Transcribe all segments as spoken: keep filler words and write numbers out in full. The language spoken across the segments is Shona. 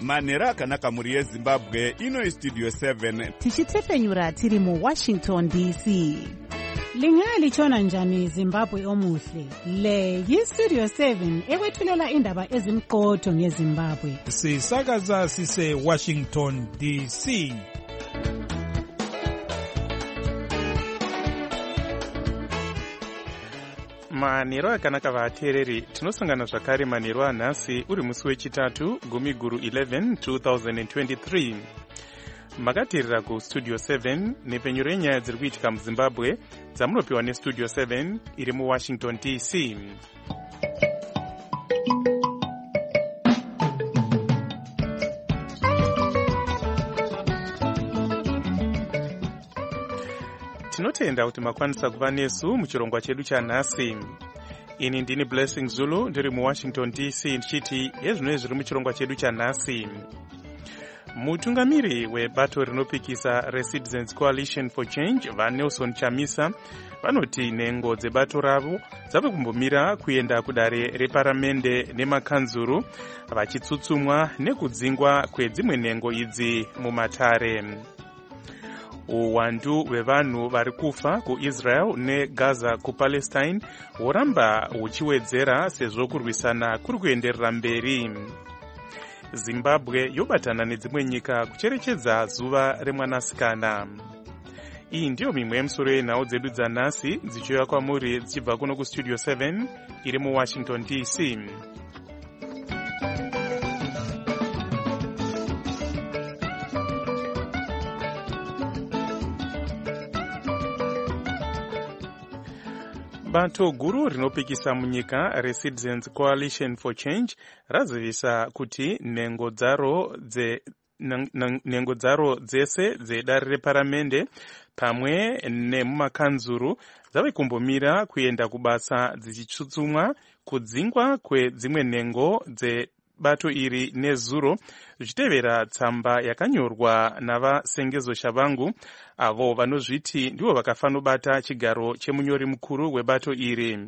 manhero akanaka mhuri yezimbabwe. Ino istudio seven tichitefenyura tiri muwashington D C. Lingalitshona njani Zimbabwe omuhle? Le yistudio seven ekwethulela indaba ezimqotho ngeZimbabwe. Sisakaza sise Washington D C. Manhero akanaka vateereri, tinosangana zvakare manhero anhasi uri musi wechitatu gumi guru eleven twenty twenty-three. Makateerera kustudio seven nepenyuro yenyaya dziri kuitika muZimbabwe dzamunopiwa nestudio seven iri muWashington D C. Tinotenda kuti makwanisa kuva nesu muchirongwa chedu chanhasi. Ini ndini Blessing Zulu ndiri muWashington D C ndichiti hezvino zviri muchirongwa chedu chanhasi. Mutungamiri webato rinopikisa reCitizens Coalition for Change vaNelson Chamisa vanoti nhengo dzebato ravo dzave kumbomira kuenda kudare reparamende nemakanzuru vachitsutsumwa nekudzingwa kwedzimwe nhengo idzi mumatare. Uwandu hwevanhu vari kufa kuIsrael neGaza kuPalestine hworamba huchiwedzera sezvo kurwisana kuri kuenderera mberi. Zimbabwe yobatana nedzimwe nyika kucherechedza zuva remwanasikana. Iyi ndiyo mimwe yemusoro yenhau dzedu dzanhasi dzichiuya kwamuri dzichibva kuno kustudio seven iri muWashington D C. Bato guru rinopikisa munyika reCitizens Coalition for Change razivisa kuti nhengo dzaro dze nhengo dzaro dzese dzedare reparamende pamwe nemumakanzuru dzave kumbomira kuenda kubasa dzichitsutsumwa kudzingwa kwedzimwe nhengo dzebato iri nezuro zvichitevera tsamba yakanyorwa navasengezo shavangu avo vanozviti ndivo vakafanobata chigaro chemunyori mukuru webato iri.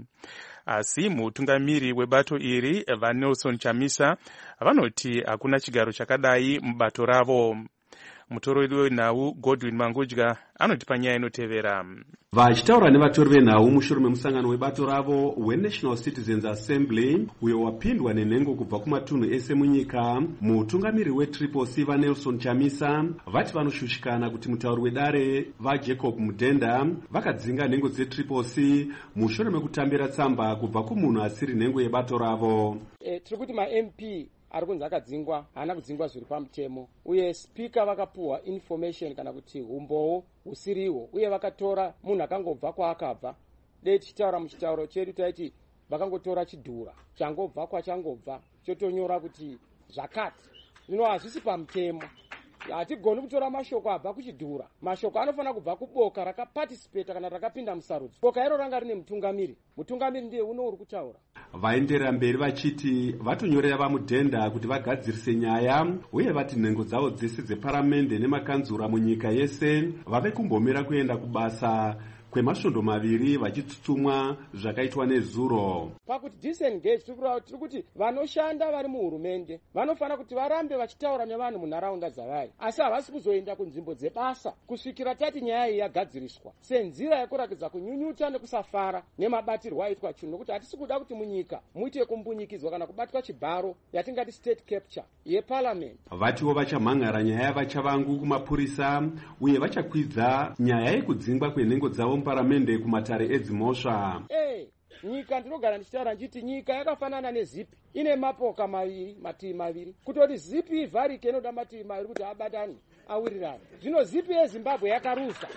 Asi mutungamiri webato iri vaNelson Chamisa vanoti hakuna chigaro chakadai mubato ravo. Mutori wenhau Godwin Mangudya anoti panyaya inotevera. Vachitaura nevatori venhau mushure memusangano webato ravo weNational Citizens Assembly uyo wapindwa nenhengo kubva kumatunhu ese munyika, mutungamiri weTriple C vaNelson Chamisa vati vanoshushikana kuti mutauri wedare vaJacob Mudenda vakadzinga nhengo dzeTriple C mushure mekutambira tsamba kubva kumunhu asiri nhengo yebato ravo. E, tiri kuti maM P ari kunzi akadzingwa haana kudzingwa zviri pamutemo, uye spika vakapuhwa information kana kuti umbowo husiriho, uye vakatora munhu akangobva kwaakabva. Dei tichitaura muchitauro chedu taiti vakangotora chidhura changobva kwachangobva chotonyora kuti zvakati. Zvino hazvisi pamutemo. Hatigoni kutora mashoko abva kuchidhura. Mashoko anofanira kubva kuboka rakaparticipate kana rakapinda musarudzo. Boka iro ranga rine mutungamiri. Mutungamiri ndiye uno uri kutaura. Vaenderera mberi vachiti vatonyorera vaMudenda kuti vagadzirise nyaya uye vati nhengo dzavo dzese dzeparamende nemakanzura munyika yese vave kumbomira kuenda kubasa kwemasvondo maviri vachitsutsumwa zvakaitwa nezuro. Pakuti disengage tiri kuti vanoshanda vari muhurumende vanofanira kuti varambe vachitaura nevanhu munharaunda dzavari, asi havasi kuzoenda kunzvimbo dzebasa kusvikira tati nyaya iyi yagadziriswa senzira yekurakidza kunyunyuta nekusafara nemabatirwo aitwa chinhu, nokuti hatisi kuda kuti munyika muite kumbunyikidzwa kana kubatwa chibharo yatingati state capture yeparliament. Vatiwo vachamhan'ara nyaya yavachavangu kumapurisa uye vachakwidza nyaya yekudzingwa kwenhengo dzavo muparamende kumatare edzimhosva. Hey, nyika ndinogara ndichitaura ndichiti nyika yakafanana nezipi, ine mapoka maviri, mativi maviri. Kutoti zipi ivharike inoda mativi maviri kuti abatane awirirane. Zvino zipi yeZimbabwe yakarusa.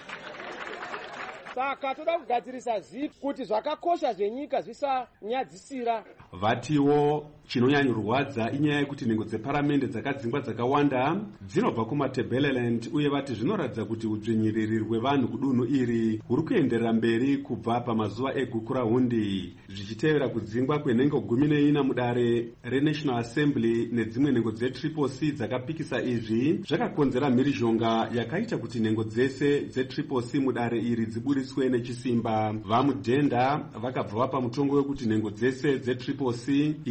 Saka toda kugadzirisa zipi kuti zvakakosha zvenyika zvisanyadzisira. Vatiwo chinonyanyorwadza inyaya yekuti nhengo dzeparamende dzakadzingwa dzakawanda dzinobva kumaTebeleland uye vati zvinoratidza kuti udzvinyiriri hwevanhu kudunhu iri huri kuenderera mberi kubva pamazuva egukurahundi, zvichitevera kudzingwa kwenhengo gumi neina mudare reNational Assembly nedzimwe nhengo dzeTriple C dzakapikisa. Izvi zvakakonzera mhirizhonga yakaita kuti nhengo dzese dzeTriple C mudare iri dziburiswe nechisimba. VaMudenda vakabva vapa mutongo wekuti nhengo dzese dzeTriple C idzi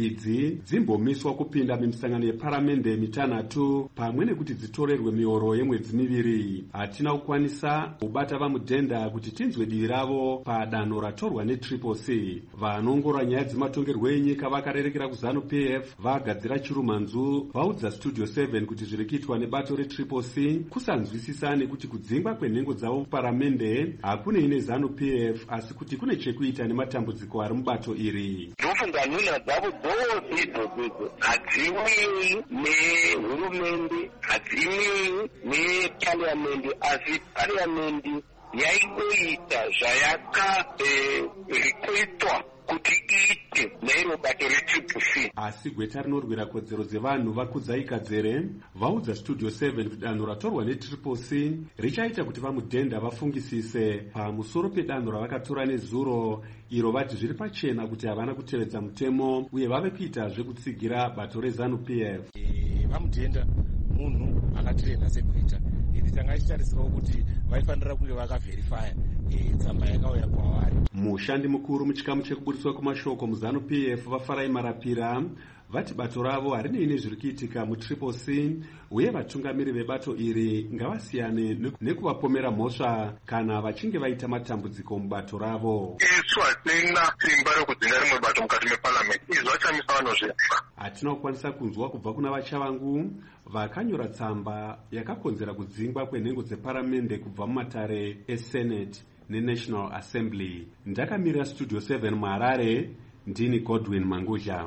dzimbomiswa kupinda mimisangano yeparamende mitanhatu pamwe nekuti dzitorerwe mihoro yemwedzi miviri. Hatina kukwanisa kubata vamudhenda kuti tinzwe divi ravo padanho ratorwa netriple c. Vanongora nyaya dzematongerwo enyika vakarerekera kuzanu P F vagadzira chirumanzu vaudza Studio seven kuti zviri kuitwa nebato retriple c kusanzwisisa nekuti kudzingwa kwenhengo dzavo paramende hakunei nezanu P F asi kuti kune chekuita nematambudziko ari mubato iri. Ndofunga nhuna dzavo dzose idzodzo hadzimiri nehurumende, hadzimiri nepariamendi, asi pariamendi yaingoita zvayakarekwetwa kuti iite neiro bato retriple c. Asi gweta rinorwira kodzero dzevanhu vakudzai kadzere vaudza Studio seven kuti danho ratorwa netriple c richaita kuti vamudhenda vafungisise pamusoro pedanho ravakatora nezuro iro vati zviri pachena kuti havana kutevedza mutemo uye vave kuita zvekutsigira bato rezanu P F. Vamudhenda munhu akatirena sekuita ini tanga ichitarisirawo kuti vaifanira kunge vakavherifaya tsamba yakauya kwavari. Mushandi mukuru muchikamu chekubudiswa kwemashoko muzanu P F vafarai marapira vati bato ravo harinei nezviri kuitika mutriple c uye vatungamiri vebato iri ngavasiyane nekuvapomera mhosva kana vachinge vaita matambudziko mubato ravo. Isu hatina simba rekudzinga rimwe bato mukati meparamende, izvi zvachamisa vanhu zvefa. Hatina kukwanisa kunzwa kubva kuna vachavangu vakanyora tsamba yakakonzera kudzingwa kwenhengo dzeparamende kubva mumatare esenate neNational Assembly. Ndakamirira Studio seven muHarare, ndini Godwin Manguzha.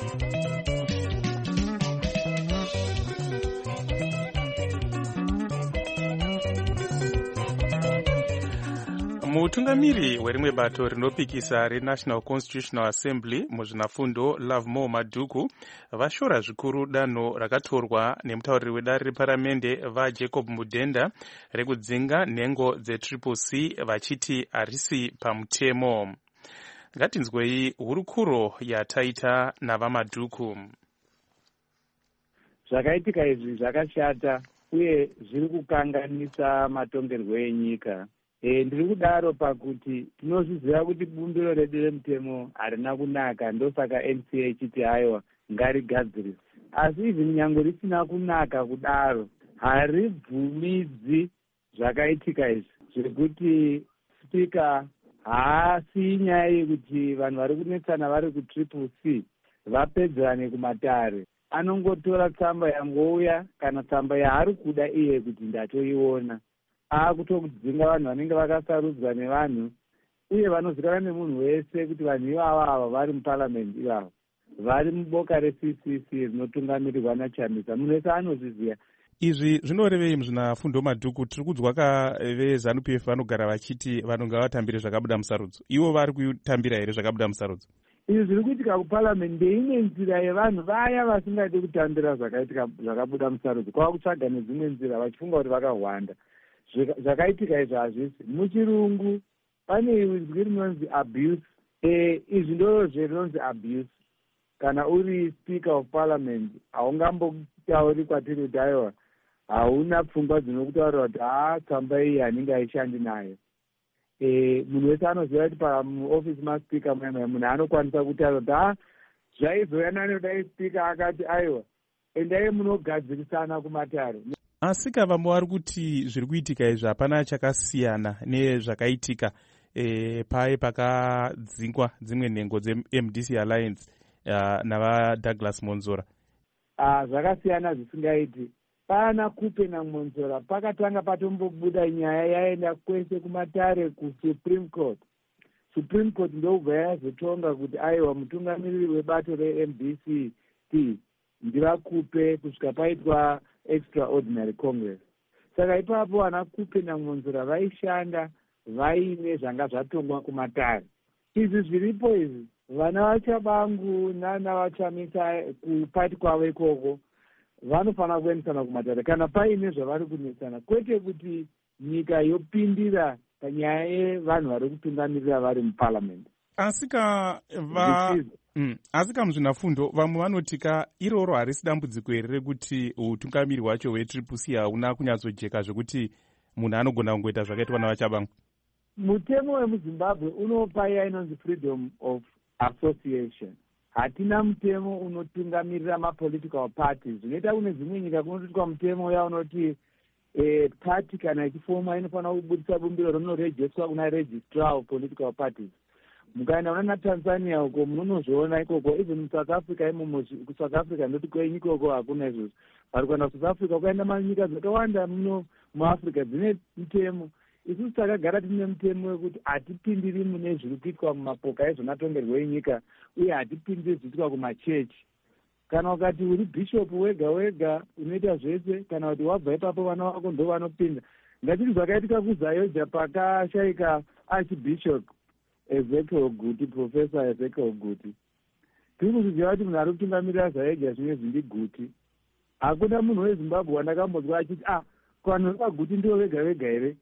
Mutungamiri werimwe bato rinopikisa reNational Constitutional Assembly muzvinafundo Lovemore Madhuku vashora zvikuru danho rakatorwa nemutauriri wedare reparamende vaJacob Mudhenda rekudzinga nhengo dzetriple c vachiti harisi pamutemo. Ngatinzwei hurukuro yataita navaMadhuku. Zvakaitika izvi zvakashata uye zviri kukanganisa matongerwo enyika. E, ndiri kudaro pakuti tinozviziva kuti bumbiro redu remutemo harina kunaka, ndosaka N C A ichiti haiwa ngarigadziriswe. Asi izvi nyange risina kunaka kudaro haribvumidzi zvakaitika izvi zvekuti spika haasi nyaya yekuti vanhu vari kunetsana vari kutriple c vapedzerane kumatare. Anongotora tsamba yangouya kana tsamba yaari kuda iye kuti ndatoiona. Akutokudzinga vanhu vanenge vakasarudzwa nevanhu uye vanozivikanwa nemunhu wese kuti vanhu ivava ava vari muparamendi ivava vari muboka re-C C C rinotungamirirwa naChamisa. Munhu wese anozviziva. Izvi zvinorevei muzvinafundo Madhuku? Tiri kunzwa kavezanu P F vanogara vachiti vanhu ngavatambire zvakabuda musarudzo. Ivo vari kutambira here zvakabuda musarudzo? Izvi zviri kuitika kuparamendi ndeimwe nzira yevanhu vaya vasingadi kutambira zvakaitika zvakabuda musarudzo kwava kutsvaga nedzimwe nzira vachifunga kuti vakahwanda. Zvakaitika izvi hazvisi. Muchirungu pane izwi rinonzi abuse. E, izvi ndozve rinonzi abuse. Kana uri speaker of parliament haungambotauri kwatiri kuti aiwa hauna pfungwa dzinokutaurira kuti haa tsamba iyi hanenge haishandi nayo. E, munhu wese anoziva kuti pamuofisi maspeaker muyamaya munhu anokwanisa kutaura kuti haa zvaizoyanani kudai speaker akati aiwa endai munogadzirisana kumatare. Asi kavambo vari kuti zviri kuitika izvi hapana chakasiyana nezvakaitika e, paye pakadzingwa dzimwe nhengo dze-M D C Alliance uh, navaDouglas Monzora. Ah, zvakasiyana zvisingaiti. Pana Kupe naMonzora pakatanga patombobuda nyaya yaenda kwese kumatare kuSupreme Court. Supreme Court ndobva yazotonga kuti aiwa mutungamiriri webato re-M D C T ndiva Kupe kusvika paitwa extraordinary congress. Saka ipapo vana Kupe naMonzora vaishanda vaine zvanga zvatongwa kumatare. Izvi zviripo izvi vana vachabangu nana vachamisa kupati kwavo ikoko vanofanira kuendesana kumatare kana paine zvavari kunetsana, kwete kuti nyika yopindira panyaya yevanhu vari kutungamirira vari muparliament. Asika va Mm. Asi kamuzvinafundo vamwe vanotika iroro harisi dambudziko here rekuti utungamiri hwacho hwetriple c hauna kunyatsojeka zvekuti munhu anogona kungoita zvakaitwa navachabangu. Mutemo wemuZimbabwe unopa iya inonzi freedom of association. hatina mutemo unotungamirira mapolitical parties. Zvinoita kune dzimwe nyika kunoitwa mutemo yaunoti eh, party kana ichifoma inofanira kubudisa bumbiro rinorejeswa kuna registrar of political parties. Mukaenda una Tanzania uko munozviona ikoko, even South Africa imomo, South Africa ndoti kwenye ikoko hakuna izvozvo. Vari kuenda South Africa, ukaenda manyika dzakawanda muno muAfrica dzine mutemo. Isusu takagara tine mutemo wekuti hatipindiri mune zviri kuitwa mumapoka ezvematongerwo enyika, uye hatipindiri zviitwa kumachechi. Kana ukati uri bishop wega wega unoita zvese, kana kuti wabva ipapo vana vako ndo vanopinda. Ngatiti zvakaitika kuZayoja pakashayika archbishop Ezekiel Guti, Professor Ezekiel Guti. Tiri kuzviziva kuti munhu ari kutungamirira Zayoja zvimwe zvindi Guti. Hakuna munhu weZimbabwe wandakambonzwa achiti ah vanhu vaGuti ndivo vega vega here.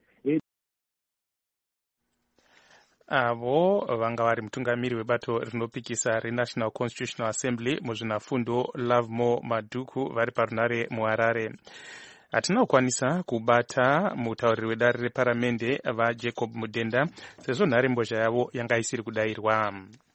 avo vanga vari mutungamiri webato rinopikisa reNational Constitutional Assembly muzvinafundo Lovemore Maduku vari parunare muHarare. Hatina kukwanisa kubata mutauriri wedare reparamende vaJacob Mudenda sezvo nharembozha yavo yanga isiri kudayirwa.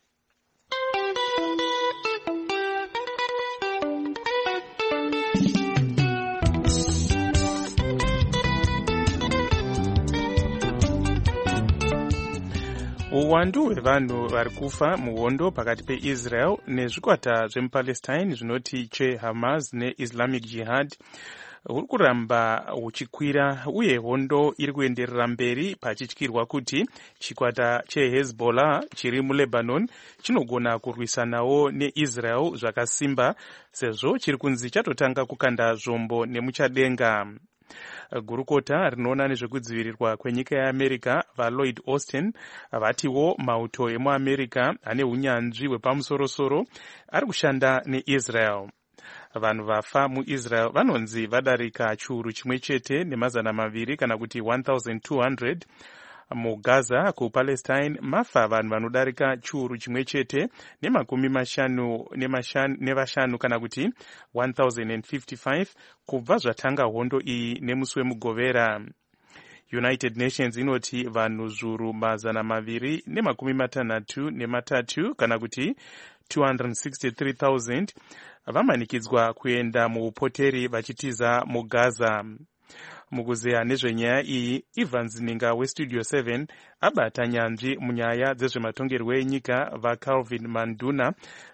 Uwandu hwevanhu vari kufa muhondo pakati peIsrael nezvikwata zvemuPalestine zvinoti cheHamas neIslamic Jihad huri kuramba huchikwira, uye hondo iri kuenderera mberi pachityirwa kuti chikwata cheHezbollah chiri muLebanon chinogona kurwisanawo neIsrael zvakasimba sezvo chiri kunzi chatotanga kukanda zvombo nemuchadenga. Gurukota rinoona nezvekudzivirirwa kwenyika yeAmerica vaLloyd Austin vatiwo mauto emuAmerica ane unyanzvi hwepamusorosoro ari kushanda neIsrael. Vanhu vafa muIsrael vanonzi vadarika chiuru chimwe chete nemazana maviri kana kuti one thousand two hundred. MuGaza kuPalestine mafa vanhu vanodarika chiuru chimwe chete nemakumi mashanu nevashanu kana kuti one thousand fifty-five kubva zvatanga hondo iyi nemusi wemugovera. United Nations inoti vanhu zviuru mazana maviri nemakumi matanhatu nematatu kana kuti two hundred sixty-three thousand vamanikidzwa kuenda muupoteri vachitiza muGaza. Mukuzeya nezvenyaya iyi, Evans Ninga weStudio seven abata nyanzvi munyaya dzezvematongerwo enyika vaCalvin Manduna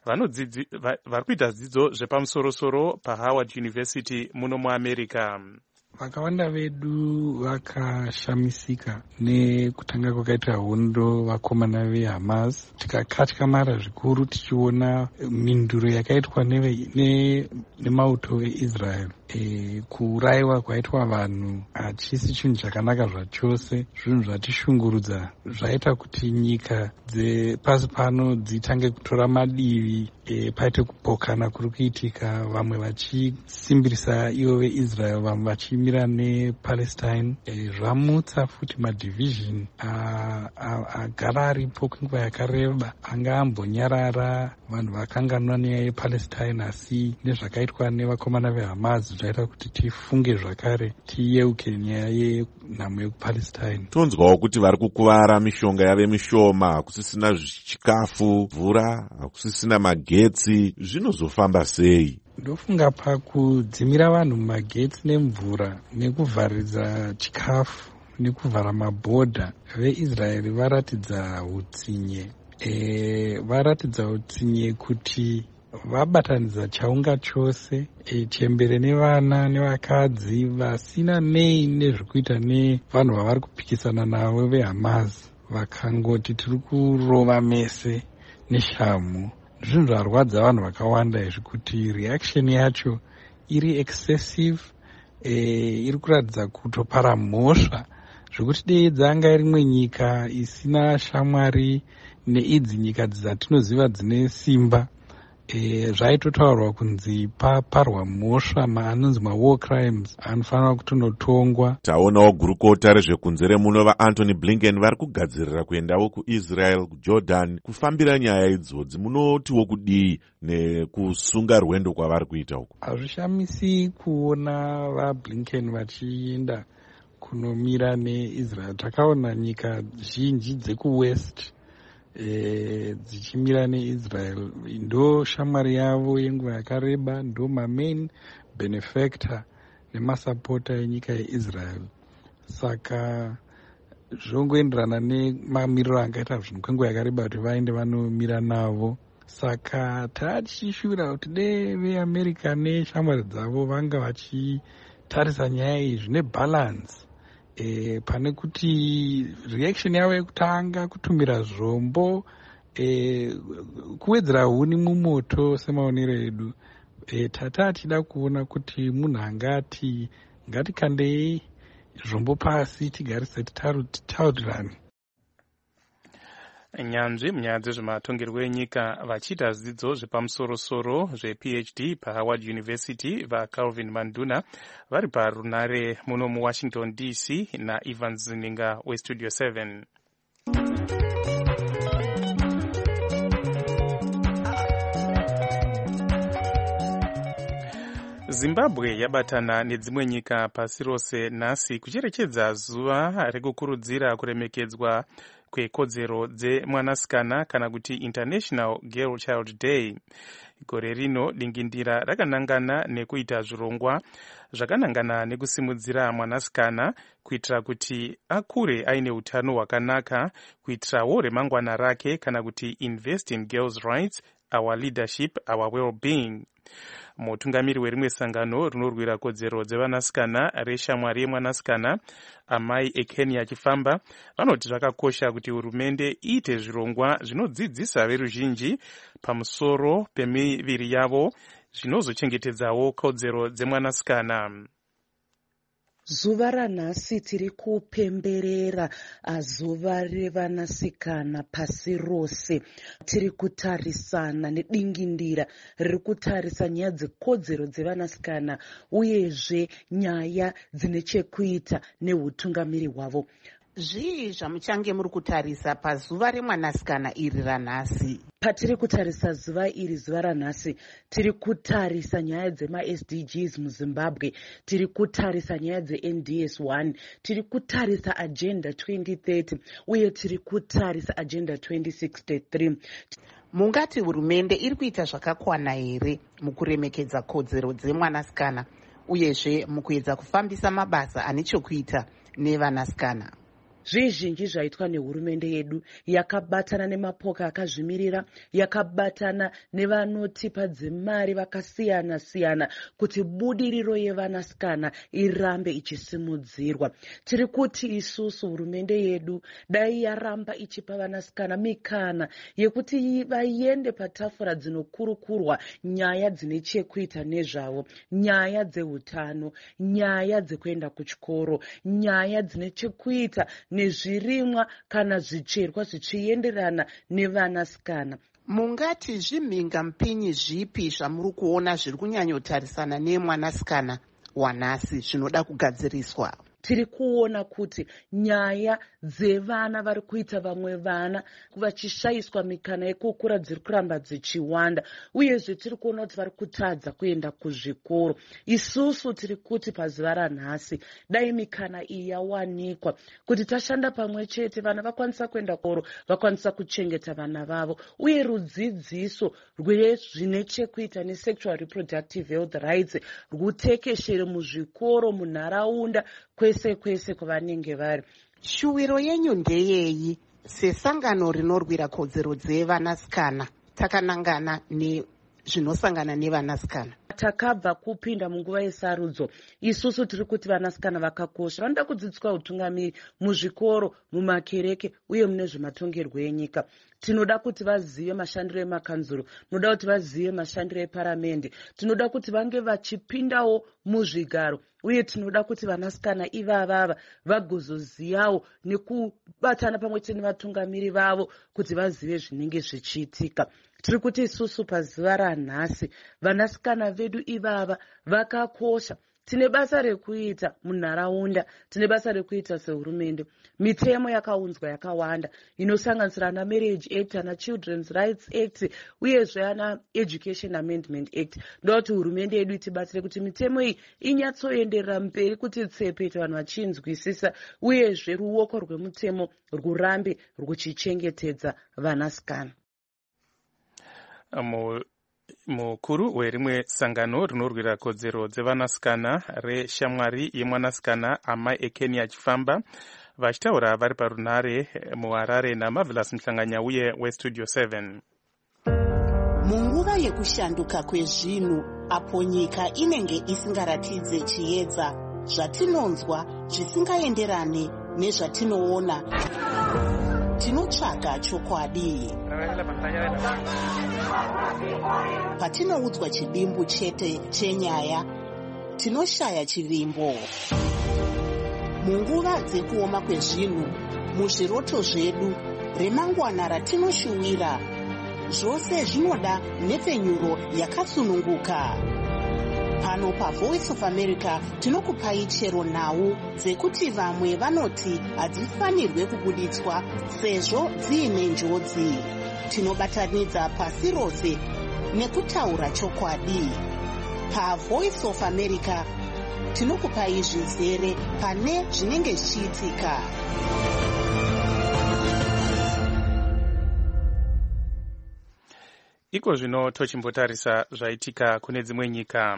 vari kuita dzidzo zvepamusorosoro paHoward University muno muAmerica. Vakawanda vedu vakashamisika nekutanga kwakaita hondo vakomana veHamas. Tikakatyamara zvikuru tichiona minduro yakaitwa nemauto veIsrael. E, kuurayiwa kwaitwa vanhu hachisi chinhu chakanaka zvachose, zvinhu zvatishungurudza zvaita kuti nyika dzepasi pano dzitange kutora madivi. E, paite kupokana kuri kuitika, vamwe vachisimbirisa ivo veIsrael, vamwe vachimira nePalestine. E, zvamutsa futi madivhizhini agara aripo kwenguva yakareba. Anga ambonyarara vanhu vakanganwa nenyaya yePalestine, asi nezvakaitwa nevakomana veHamas zvaita kuti tifunge zvakare tiyeuke nyaya yenhamo yekuPalestine. Tonzwawo kuti vari kukuvara, mishonga yave mishoma, hakusisina chikafu, mvura, hakusisina magetsi. Zvinozofamba sei? Ndofunga pakudzimira vanhu magetsi nemvura nekuvharidza chikafu nekuvhara mabhodha, veIsraeri varatidza utsinye. E, varatidza utsinye kuti vabatanidza chaunga chose, e, chembere nevana nevakadzi vasina nei nezvekuita nevanhu vavari kupikisana navo veHamas. Vakangoti tiri kurova mese neshamu. Zvinhu zvarwadza vanhu vakawanda izvi kuti reaction yacho iri excessive, e, iri kuratidza kutopara mhosva zvokuti dei dzanga rimwe nyika isina shamwari neidzi nyika dzatinoziva dzine simba. E, zvaitotaurwa kunzi paparwa mhosva maanonzi mawar crimes anofanira kutonotongwa. Taonawo gurukota rezvekunze remuno vaAntony Blinken vari kugadzirira kuendawo kuIsrael, kuJordan kufambira nyaya idzodzi. Munotiwo kudii nekusunga rwendo kwavari kuita uko? Hazvishamisi kuona vaBlinken vachienda kunomira neIsrael. Takaona nyika zhinji dzekuwest e, dzichimira neisrael. Ndo shamwari yavo yenguva yakareba, ndo mamain benefactor nemasapota enyika yeisrael. Saka zvongoenderana nemamiriro angaita zvinhu kwenguva yakareba kuti vaende vanomira navo. Saka tatichishuwira kuti de veamerica neshamwari dzavo vanga vachitarisa nyaya izvi nebhalance, e, pane kuti reaction yavo yekutanga kutumira zvombo, e, kuwedzera huni mumoto semaonero edu. E, tata tida kuona kuti munhu angati ngatikandei zvombo pasi tigarise titaurirane. Nyanzvi munyaya dzezvematongerwo enyika vachiita zvidzidzo zvepamusoro-soro zvePhD paHoward University vaCalvin Manduna vari parunare muno muWashington D C naEvans Zininga weStudio seven. Zimbabwe yabatana nedzimwe nyika pasi rose nhasi kucherechedza zuva rekukurudzira kuremekedzwa kwekodzero dzemwanasikana kana kuti International Girl Child Day. Gore rino dingindira rakanangana nekuita zvirongwa zvakanangana nekusimudzira mwanasikana kuitira kuti akure aine utano hwakanaka, kuitirawo remangwana rake kana kuti invest in girls' rights, our leadership, our well-being. Mutungamiri werimwe sangano rinorwira kodzero dzevanasikana reshamwari yemwanasikana amai eKenya achifamba vanoti zvakakosha kuti hurumende iite zvirongwa zvinodzidzisa veruzhinji pamusoro pemiviri yavo zvinozochengetedzawo kodzero dzemwanasikana. Zuva ranhasi tiri kupemberera zuva revanasikana pasi rose. Tiri kutarisana nedingindira riri kutarisa nyaya dzekodzero dzevanasikana uyezve nyaya dzine chekuita neutungamiri hwavo. Zvii zvamuchange muri kutarisa pazuva remwanasikana iri ranhasi? Patiri kutarisa zuva iri zuva ranhasi tiri kutarisa nyaya dzema-S D Gs muZimbabwe, tiri kutarisa nyaya dze-N D S one, tiri kutarisa agenda twenty thirty uye tiri kutarisa agenda twenty sixty-three. Mungati hurumende iri kuita zvakakwana here mukuremekedza kodzero dzemwanasikana uyezve mukuedza kufambisa mabasa ane chokuita nevanasikana? Zvizhinji zvaitwa nehurumende yedu yakabatana nemapoka akazvimirira, yakabatana nevanotipa dzemari vakasiyana siyana kuti budiriro yevanasikana irambe ichisimudzirwa. Tiri kuti isusu hurumende yedu dai yaramba ichipa vanasikana mikana yekuti vaende patafura dzinokurukurwa nyaya dzine chekuita nezvavo, nyaya dzehutano, nyaya dzekuenda kuchikoro, nyaya dzine chekuita nezvirimwa kana zvicherwa zvichienderana nevanasikana. Mungati zvimhinga mpinyi zvipi zvamuri kuona zviri kunyanyotarisana nemwanasikana wanhasi zvinoda kugadziriswa? Tiri kuona kuti nyaya dzevana vari kuita vamwe vana vachishayiswa mikana yekukura dziri kuramba dzichiwanda, uyezve tiri kuona kuti vari kutadza kuenda kuzvikoro. Isusu tiri kuti pazuva ranhasi dai mikana iyi yawanikwa kuti tashanda pamwe chete, vana vakwanisa kuenda koro, vakwanisa kuchengeta vana vavo, uye rudzidziso rwezvine chekuita nesexual reproductive health rights rwutekeshere muzvikoro, munharaunda, kwese kwese kwavanenge vari. Shuwiro yenyu ndeyeyi sesangano rinorwira kodzero dzevanasikana takanangana nezvinosangana nevanasikana? Takabva kupinda munguva yesarudzo. Isusu tiri kuti vanasikana vakakosha, vanoda kudzidziswa utungamiri muzvikoro, mumakereke uye mune zvematongerwo enyika. Tinoda kuti vazive mashandiro emakanzuro, tinoda kuti vazive mashandiro eparamende, tinoda kuti vange vachipindawo muzvigaro, uye tinoda kuti vanasikana ivavava vagozoziyawo nekubatana pamwe chete nevatungamiri vavo kuti vazive zvinenge zvichiitika. Tiri kuti isusu pazuva ranhasi vanasikana vedu ivava vakakosha. tine basa rekuita munharaunda, tine basa rekuita sehurumende. Mitemo yakaunzwa yakawanda inosanganisira ana Marriage Act, ana Children's Rights Act uyezve ana Education Amendment Act. Ndoti hurumende yedu itibatsire kuti mitemo iyi inyatsoenderera mberi kuti tsepete vanhu vachinzwisisa uyezve ruoko rwemutemo rwurambe rwuchichengetedza vanasikana. Mukuru werimwe sangano rinorwira kodzero dzevanasikana reshamwari yemwanasikana Amai Ekeni achifamba vachitaura vari parunare muHarare naMarvelous Mhlanganya uye weStudio seven. Munguva yekushanduka kwezvinhu apo nyika inenge isingaratidze chiedza, zvatinonzwa zvisingaenderane nezvatinoona, tinotsvaga chokwadi. Patinoudzwa chidimbu chete chenyaya, tinoshaya chivimbo. Munguva dzekuoma kwezvinhu, muzviroto zvedu, remangwana ratinoshuwira, zvose zvinoda nhepfenyuro yakasununguka. Pano paVoice of America tinokupai chero nhau dzekuti vamwe vanoti hadzifanirwe kubuditswa sezvo dziine njodzi. Tinobatanidza pasi rose nekutaura chokwadi. PaVoice of America tinokupai zvizere pane zvinenge zvichiitika. Iko zvino tochimbotarisa zvaitika kune dzimwe nyika.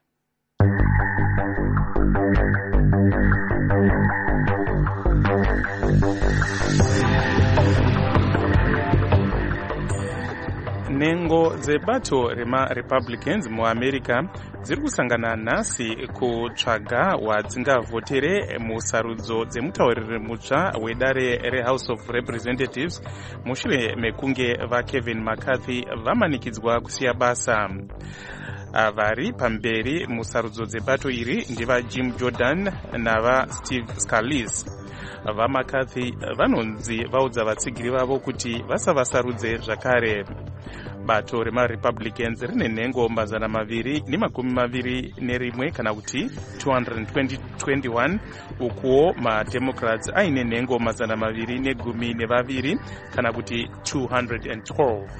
Nengo dzebato remaRepublicans muAmerica dziri kusangana nhasi kutsvaga wadzingavhotere musarudzo dzemutauriri mutsva wedare reHouse of Representatives mushure mekunge vaKevin McCarthy vamanikidzwa kusiya basa. Vari pamberi musarudzo dzebato iri ndiva Jim Jordan navaSteve Scalise. VaMcCarthy vanonzi vaudza vatsigiri vavo kuti vasavasarudze zvakare. Bato remaRepublicans rine nhengo mazana maviri nemakumi maviri nerimwe kana kuti two hundred twenty-one, ukuwo maDemocrats aine nhengo mazana maviri negumi nevaviri kana kuti two hundred twelve.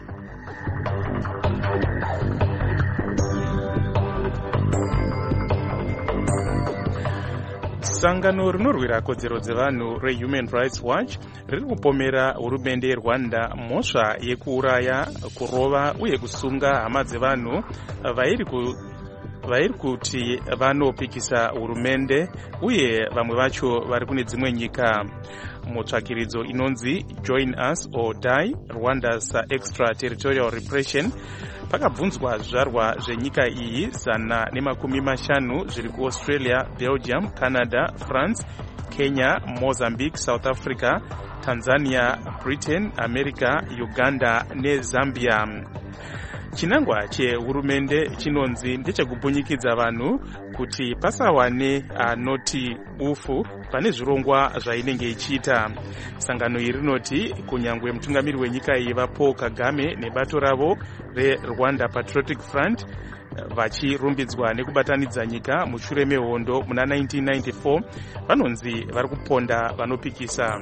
Sangano rinorwira kodzero dzevanhu reHuman Rights Watch riri kupomera hurumende yeRwanda mhosva yekuuraya, kurova uye kusunga hama dzevanhu vairi ku vairi kuti vanopikisa hurumende uye vamwe vacho vari kune dzimwe nyika. Mutsvakiridzo inonzi Join Us or Die, Rwanda's Extraterritorial Repression, pakabvunzwa zvizvarwa zvenyika iyi zana nemakumi mashanu zviri kuAustralia, Belgium, Canada, France, Kenya, Mozambique, South Africa, Tanzania, Britain, America, Uganda neZambia. Chinangwa chehurumende chinonzi ndechekupunyikidza vanhu kuti pasawane anoti ufu pane zvirongwa zvainenge ichiita. Sangano iri rinoti kunyangwe mutungamiri wenyika iyi Paul Kagame nebato ravo reRwanda Patriotic Front vachirumbidzwa nekubatanidza nyika mushure mehondo muna nineteen ninety-four vanonzi vari kuponda vanopikisa.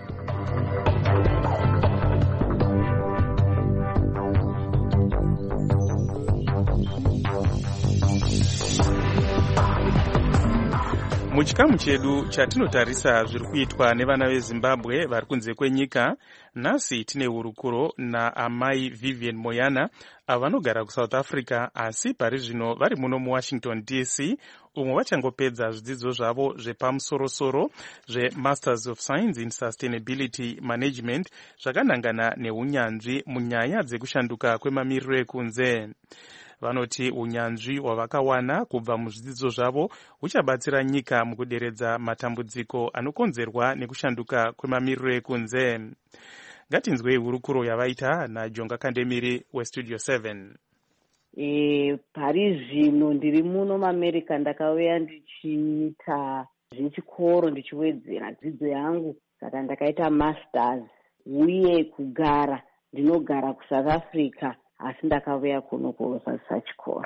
Muchikamu chedu chatinotarisa zviri kuitwa nevana veZimbabwe vari kunze kwenyika, nhasi tine hurukuro naamai Vivian Moyana avanogara kuSouth Africa asi pari zvino vari muno muWashington D C, umwe vachangopedza zvidzidzo zvavo zvepamusorosoro zveMasters of Science in Sustainability Management zvakanangana neunyanzvi munyaya dzekushanduka kwemamiriro ekunze. Vanoti unyanzvi hwavakawana kubva muzvidzidzo zvavo uchabatsira nyika mukuderedza matambudziko anokonzerwa nekushanduka kwemamiriro ekunze. Ngatinzwei hurukuro yavaita naJonga Kandemiri weStudio seven. E, pari zvino ndiri muno muAmerica ndakauya ndichiita zvechikoro ndichiwedzera dzidzo yangu, saka ndakaita masters uye kugara ndinogara kuSouth Africa asi ndakauya kuno kunosasa chikoro.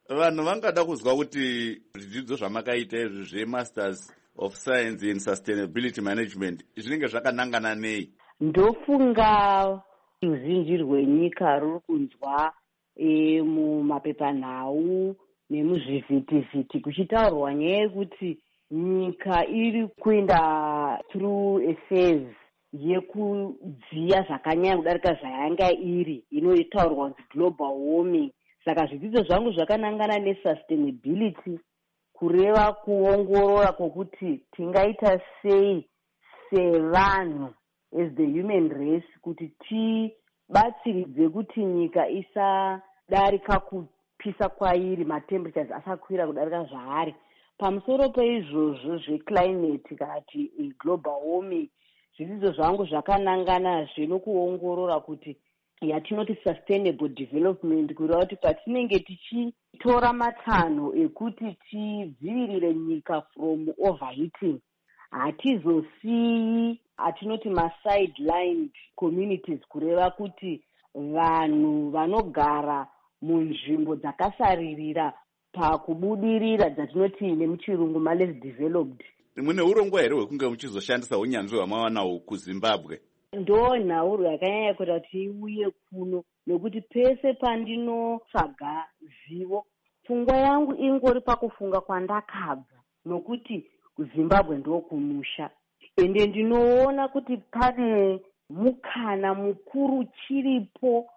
vanhu vangada kuzwa kuti zvidzidzo zvamakaita izvi zvemasters of science in sustainability management zvinenge zvakanangana nei? Ndofunga ruzhinji rwenyika ruri kunzwa e, mumapepanhau nemuzvivhitivhiti kuchitaurwa nyaya yekuti nyika iri kuenda through a phase yekudziya zvakanyanya kudarika zvayanga iri inotaurwa kuti global warming. Saka zvidzidzo zvangu zvakanangana nesustainability, kureva kuongorora kwokuti tingaita sei sevanhu as the human race kuti tibatsiridze kuti nyika isadarika kupisa kwairi, matemperatures asakwira kudarika zvaari. Pamusoro peizvozvo zveclimate kana kuti global warming, zvidzidzo zvangu zvakanangana zvinokuongorora kuti yatinoti sustainable development, kureva kuti patinenge tichitora matanho ekuti tidzivirire nyika from overheating, hatizosiyi atinoti masidelined communities, kureva kuti vanhu vanogara munzvimbo dzakasaririra pakubudirira dzatinoti nemuchirungu maless developed. Mune urongwa here hwekunge muchizoshandisa unyanzvi hwamawanahwo kuZimbabwe? Ndo nhauro yakanyanya kuita kuti iuye kuno, nekuti pese pandinotsvaga zivo pfungwa yangu ingori pakufunga kwandakabva, nokuti kuZimbabwe ndokumusha. Ende ndinoona kuti pane mukana mukuru chiripo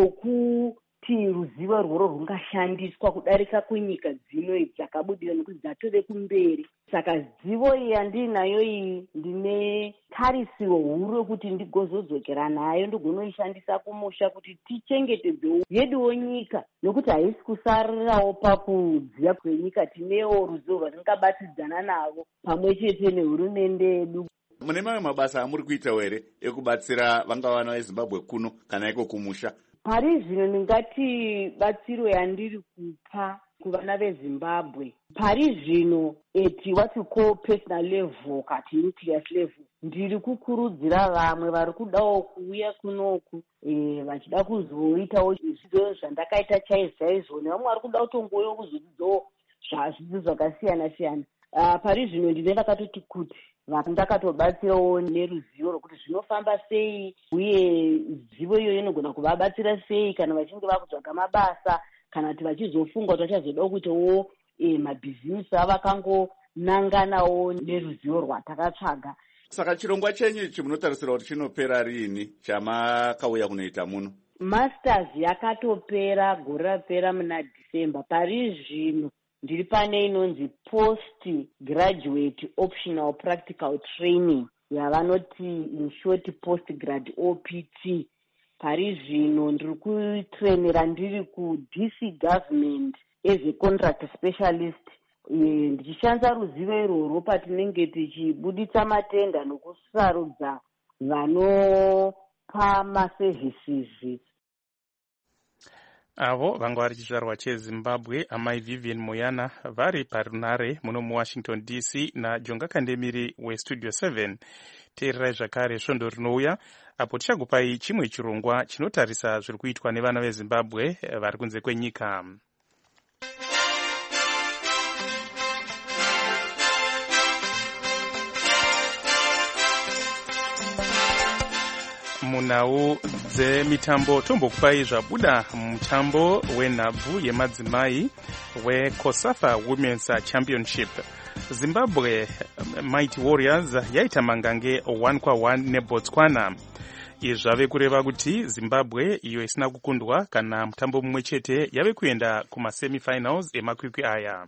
wokuti ruzivo rworo rungashandiswa kudarika kunyika dzino dzakabudira nekuti dzatove kumberi. Saka zivo iyi yandinayo iyi ndine tarisiro huru yokuti ndigozodzokera nayo ndigonoishandisa kumusha kuti tichengetedzewo yeduwo nyika, nokuti haisi kusarirawo pakudziya kwenyika. Tinewo ruzivo rwatingabatidzana navo pamwe chete nehurumende yedu. Mune mamwe mabasa amuri kuita here ekubatsira vangavana veZimbabwe kuno kana iko kumusha? Pari zvino ndingati batsiro yandiri kupa kuvana veZimbabwe pari zvino at what we call personal level kati nucleus level, ndiri kukurudzira vamwe vari kudawo kuuya kunoku e, vachida kuzoitawo zvidzidzo zvandakaita chaizvo chaizvo, nevamwe vari kuda kutongoyo kuzodzidzawo zvidzidzo zvakasiyana siyana. Uh, pari zvino ndine vakatoti kuti vandakatobatsirawo neruzivo rwokuti zvinofamba sei, uye zivo iyoyo inogona kuvabatsira sei kana vachinge vakutsvaga mabasa, kana kuti vachizofunga kuti vachazoda kuitawo e, mabhizinesi avo akangonanganawo neruzivo rwatakatsvaga. Saka chirongwa chenyu ichi munotarisira kuti chinopera rini chamakauya kunoita muno? Masters yakatopera gore rapera muna December. Pari zvino ndiri pane inonzi post graduate optional practical training yavanoti in short post grad O P T. Pari zvino ndiri kutrainera ndiri ku D C government as a contract specialist, ndichishandisa ruzivo irworwo patinenge tichibuditsa matenda nokusarudza vanopa maservices. Avo vanga vari chizvarwa cheZimbabwe amai Vivian Moyana vari parunare muno muWashington D C naJonga Kandemiri weStudio seven. Teererai zvakare svondo rinouya apo tichakupai chimwe chirongwa chinotarisa zviri kuitwa nevana veZimbabwe vari kunze kwenyika. Munhau dzemitambo tombokupai zvabuda mutambo wenhabvu yemadzimai weCOSAFA Women's Championship. Zimbabwe Mighty Warriors yaita mangange one kwa one neBotswana. Izvi zvave kureva kuti Zimbabwe iyo isina kukundwa kana mutambo mumwe chete yave kuenda kumasemifinals emakwikwi aya.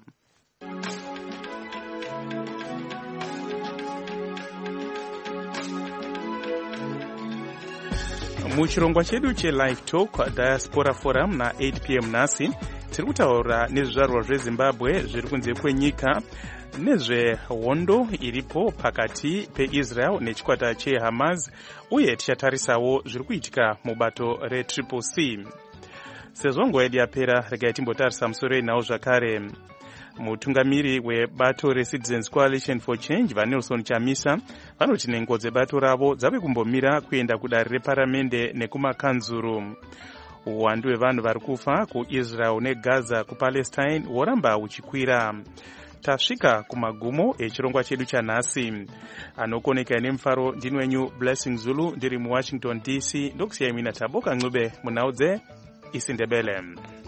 Muchirongwa chedu cheLive Talk Diaspora Forum na eight p m nhasi tiri kutaura nezvizvarwa zveZimbabwe zviri kunze kwenyika nezvehondo iripo pakati peIsrael nechikwata cheHamas, uye tichatarisawo zviri kuitika mubato reTriple C. Sezvo nguva yedu yapera, regai timbotarisa musoro inawo zvakare. Mutungamiri webato reCitizens Coalition for Change vaNelson Chamisa vanoti nengo dzebato ravo dzave kumbomira kuenda kudare reparamende nekumakanzuru. uwandu hwevanhu vari kufa kuisrael negaza kupalestine hworamba huchikwira. Tasvika kumagumo echirongwa chedu chanhasi. Anokoneka nemufaro ndini wenyu Blessing Zulu ndiri muWashington D C. Ndokusiyai mina Taboka Ncube munhau dzeIsindebele.